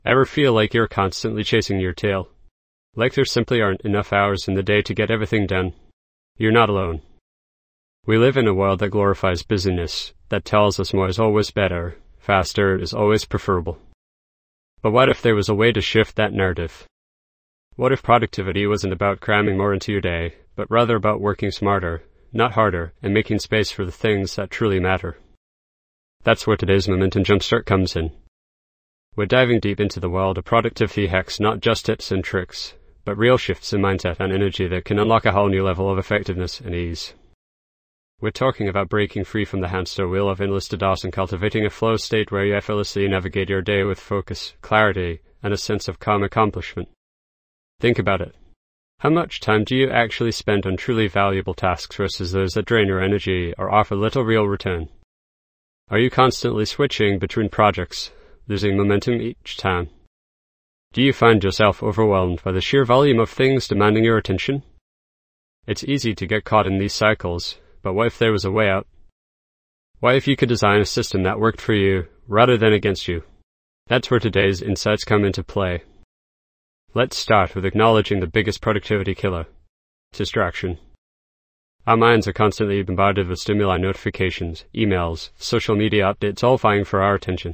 Ever feel like you're constantly chasing your tail? Like there simply aren't enough hours in the day to get everything done? You're not alone. We live in a world that glorifies busyness, that tells us more is always better, faster is always preferable. But what if there was a way to shift that narrative? What if productivity wasn't about cramming more into your day, but rather about working smarter, not harder, and making space for the things that truly matter? That's where today's Momentum Jumpstart comes in. We're diving deep into the world of productivity hacks, not just tips and tricks, but real shifts in mindset and energy that can unlock a whole new level of effectiveness and ease. We're talking about breaking free from the hamster wheel of endless to-dos and cultivating a flow state where you effortlessly navigate your day with focus, clarity, and a sense of calm accomplishment. Think about it. How much time do you actually spend on truly valuable tasks versus those that drain your energy or offer little real return? Are you constantly switching between projects, losing momentum each time? Do you find yourself overwhelmed by the sheer volume of things demanding your attention? It's easy to get caught in these cycles, but what if there was a way out? What if you could design a system that worked for you rather than against you? That's where today's insights come into play. Let's start with acknowledging the biggest productivity killer: distraction. Our minds are constantly bombarded with stimuli, notifications, emails, social media updates, all vying for our attention.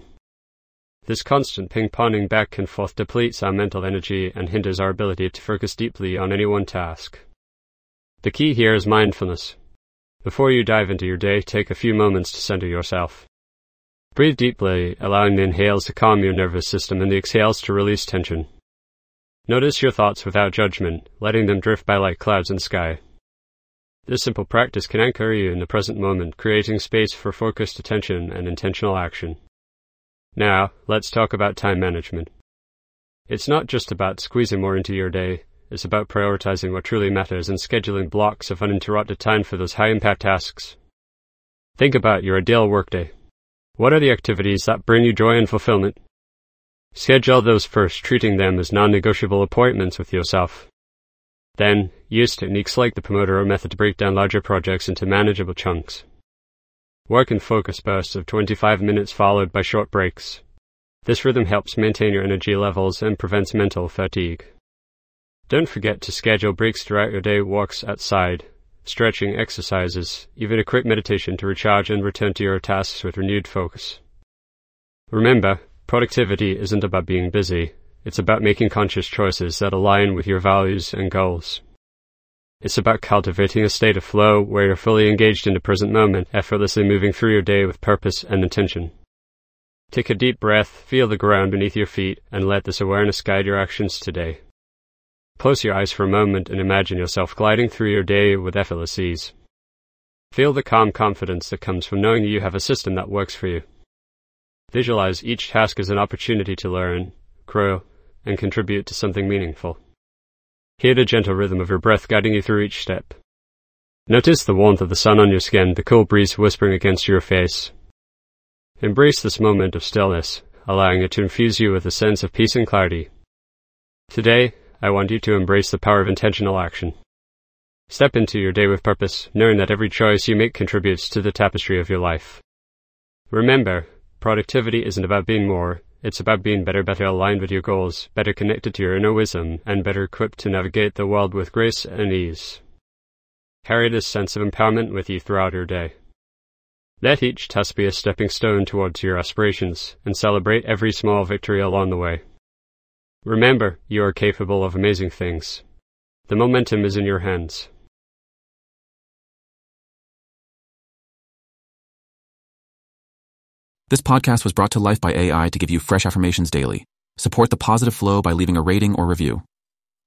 This constant ping-ponging back and forth depletes our mental energy and hinders our ability to focus deeply on any one task. The key here is mindfulness. Before you dive into your day, take a few moments to center yourself. Breathe deeply, allowing the inhales to calm your nervous system and the exhales to release tension. Notice your thoughts without judgment, letting them drift by like clouds in the sky. This simple practice can anchor you in the present moment, creating space for focused attention and intentional action. Now, let's talk about time management. It's not just about squeezing more into your day. It's about prioritizing what truly matters and scheduling blocks of uninterrupted time for those high-impact tasks. Think about your ideal workday. What are the activities that bring you joy and fulfillment? Schedule those first, treating them as non-negotiable appointments with yourself. Then, use techniques like the Pomodoro method to break down larger projects into manageable chunks. Work in focus bursts of 25 minutes followed by short breaks. This rhythm helps maintain your energy levels and prevents mental fatigue. Don't forget to schedule breaks throughout your day: walks outside, stretching exercises, even a quick meditation to recharge and return to your tasks with renewed focus. Remember, productivity isn't about being busy. It's about making conscious choices that align with your values and goals. It's about cultivating a state of flow where you're fully engaged in the present moment, effortlessly moving through your day with purpose and intention. Take a deep breath, feel the ground beneath your feet, and let this awareness guide your actions today. Close your eyes for a moment and imagine yourself gliding through your day with effortless ease. Feel the calm confidence that comes from knowing you have a system that works for you. Visualize each task as an opportunity to learn, grow, and contribute to something meaningful. Hear the gentle rhythm of your breath guiding you through each step. Notice the warmth of the sun on your skin, the cool breeze whispering against your face. Embrace this moment of stillness, allowing it to infuse you with a sense of peace and clarity. Today, I want you to embrace the power of intentional action. Step into your day with purpose, knowing that every choice you make contributes to the tapestry of your life. Remember, productivity isn't about being more, it's about being better aligned with your goals, better connected to your inner wisdom, and better equipped to navigate the world with grace and ease. Carry this sense of empowerment with you throughout your day. Let each task be a stepping stone towards your aspirations, and celebrate every small victory along the way. Remember, you are capable of amazing things. The momentum is in your hands. This podcast was brought to life by AI to give you fresh affirmations daily. Support the positive flow by leaving a rating or review.